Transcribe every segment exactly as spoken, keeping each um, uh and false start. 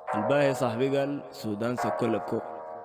الباهي صاحبي قال السودان سكو لكو.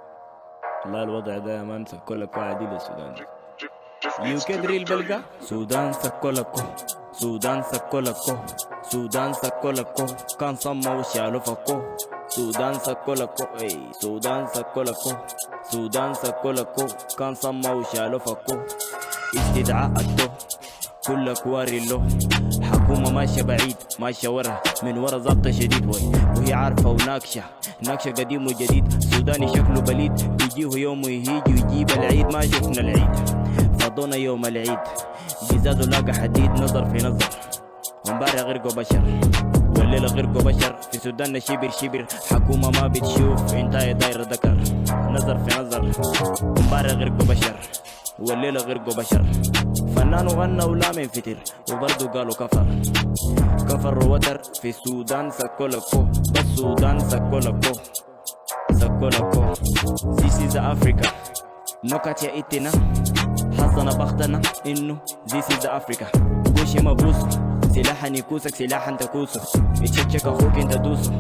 لا الوضع ده يا مان سكو لكو عادي للسودان. يو كدري البلقى سودان سكو لكو، سودان سكو لكو، سودان سكو لكو، كان صموا وشالوا فكو. سودان سكو لكو اي سودان سكو لكو، سودان سكو لكو، كان صموا وشالوا فكو. استدعاء الدو كل كواري له، حكومة ماشية بعيد ماشية ورا من ورا ضبطة شديد وي، وهي عارفة وناكشة ناكشة قديم وجديد. سوداني شكله بليد يجيه يوم ويهيج ويجيب العيد. ما شفنا العيد فضونا يوم العيد، جزازه لاقى حديد نظر في نظر. ومبارح غرقوا بشر والليلة غرقوا بشر. في سوداننا شبر شبر حكومة ما بتشوف انتهي دايرة ذكر. نظر في نظر ومبارح غرقوا بشر والليلة غرقوا بشر. فنان وغنى ولا من فتر وبرضو قالوا كفر. كفر ووتر في السودان سكو لكو، بس سودان سكو لكو سكو لكو. This is Africa نكت يا إتنا حظنا بختنا إنه This is Africa. بوشي ما بوسو سلاحا يكوسك سلاحا تكوسه. يتشكك أخوك انت دوسه.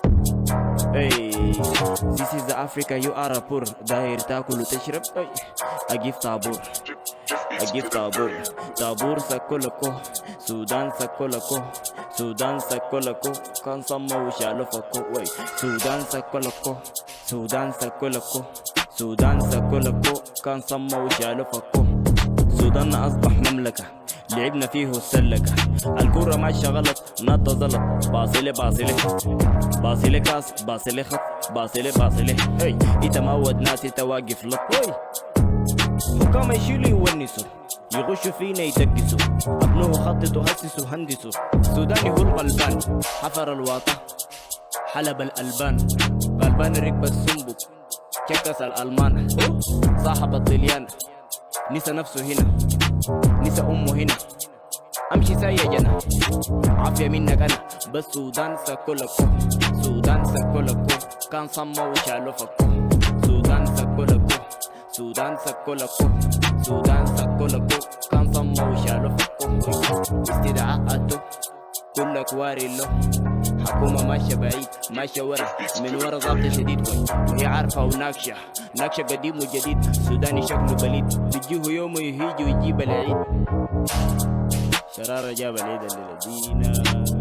Hey, this is Africa you are a poor. داير تاكل وتشرب أي أجيب طابور أجيب طابور. طابور سكو لكو سودان سكو لكو، سودان سكو لكو، كان صموا وشالوا فكو وي. سودان سكو لكو، سودان سكو لكو، سودان سكو لكو، كان صموا وشالوا فكو. سوداننا أصبح مملكة لعبنا فيه السلكة. الكرة ماشية غلط ناطة زلط. باصلة باصلة باصلة كاس باصلة خط باصلة باصلة. هي يتمود ناس يتواقف لط وي. حكام يشيلوا يونسوا يغشوا فينا يدقسوا. ابنوه خططوا هسسوا هندسوا. سوداني هو الغلبان حفر الواطة حلب الألبان. غلبان ركب السنبك ككس الألمان. صاحب الطليان نسى نفسه هنا نسى أمه هنا. أمشي سايجنا عافية منك أنا. بس سودان سكو لكو، سودان سكو لكو، كان صموا وشالوا فكو. سودان سكو لكو، سودان سكو لكو، سودان سكو لكو، كان صموا وشالوا فكو. استدعاءاته كل كواري له، حكومة ماشية بعيد ماشية ورا من ورا ضابطة شديد وي، وهي عارفة وناكشة ناكشة قديم وجديد. سوداني شكله بليد بيجيه يوم ويهيج ويجيب العيد. شرارة جاب العيد الليلة دينا.